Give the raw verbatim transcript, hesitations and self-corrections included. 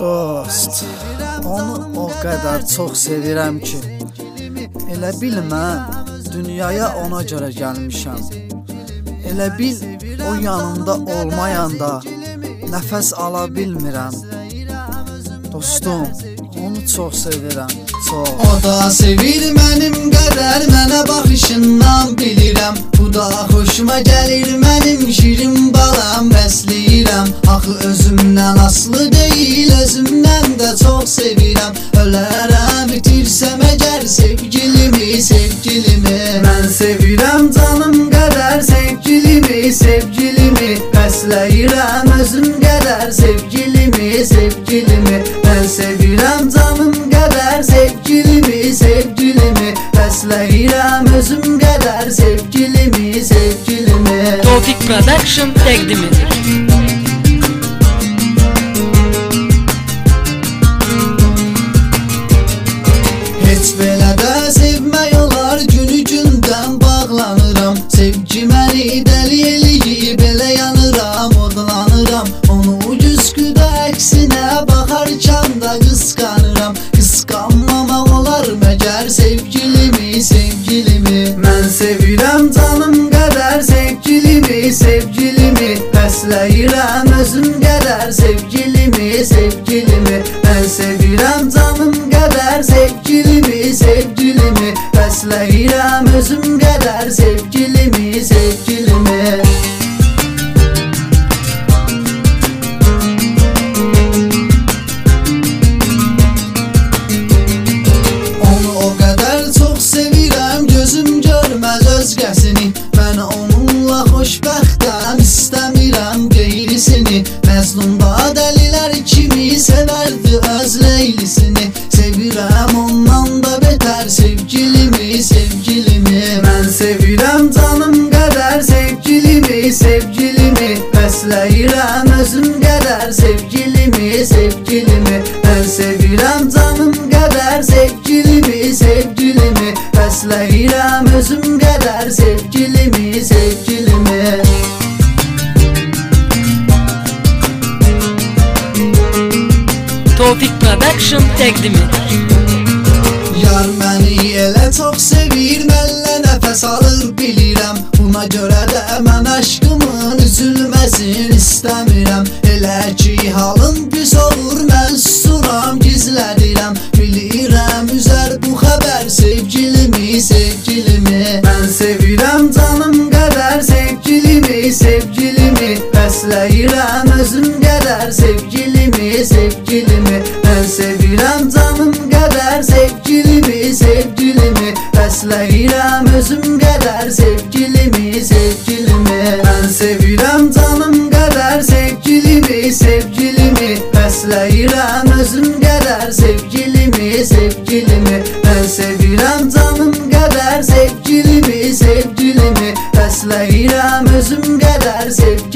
Dost, onu o qədər çox sevirəm ki, elə bil mən dünyaya ona görə gəlmişəm. Elə bil o yanımda olmayanda nəfəs ala bilmirəm. Dostum, onu çox sevirəm, çox. O da sevir mənim qədər, mənə baxışından bilirəm. Bu da xoşuma gəlir mənim şirin balam, bəsləyirəm. Axı özümdən aslı deyil, özümdən də çox sevirəm. Ölərəm, itirsəm əgər sevgilimi, sevgilimi. Mən sevirəm canım qədər sevgilimi, sevgilimi. Bəsləyirəm özüm qədər sevgilimi, sevgilimi. Mən sevirəm canım qədər sevgilimi, sevgilimi. Bəsləyirəm özüm qədər sevgilimi, sevgilimi. Tofik Production təqdim edir. Heç belə də sevmək olar, günü gündən bağlanıram. Sevgi məni dəli eləyib, elə yanıram, odlanıram. Onu güzgüdə əksinə baxarkən də qısqanıram. Qısqanmamaq olar məgər sevgilimi, sevgilimi. Mən sevirəm canım qədər sevgilimi, sevgilimi. Bəsləyirəm özüm qədər sevgilimi, sevgilimi. Mən sevirəm canım qədər sevgilimi, sevgilimi. Bəsləyirəm özüm qədər sevgilimi, sevgilimi. Özgəsini, mən onunla xoşbəxtəm, istəmirəm qeyrisini. Məzlumda dəlilər kimi sevərdi öz leylisini. Sevirəm ondan da betər sevgilimi, sevgilimi. Mən sevirəm canım qədər sevgilimi, sevgilimi. Bəsləyirəm özüm qədər sevgilimi, sevgilimi. Mən sevirəm canım qədər sevgilimi, sevgilimi. Bəsləyirəm özüm qədər sevgilimi, sevgilimi. Tofik Production təqdim edir. Yar məni elə çox sevir, mənlə nəfəs alır bilirəm. Buna görə də mən aşkımın üzülməsin istəmirəm. Elə ki halım pis olur, mən susuram, gizlədirəm. Bilirəm üzər bu xəbər sevgilimi, sevgilimi. Mən sevirəm canım qədər sevgilimi, sevgilimi. Bəsləyirəm özüm qədər sevgilimi, sevgilimi. Mən sevirəm canım qədər sevgilimi, sevgilimi. Bəsləyirəm özüm qədər sevgilimi, sevgilimi. Mən sevirəm canım qədər sevgilimi, sevgilimi. Bəsləyirəm özüm qədər sevgilimi, sevgilimi. Mən sevirəm canım qədər sevgilimi, sevgilimi. Bəsləyirəm özüm qədər sevgilimi.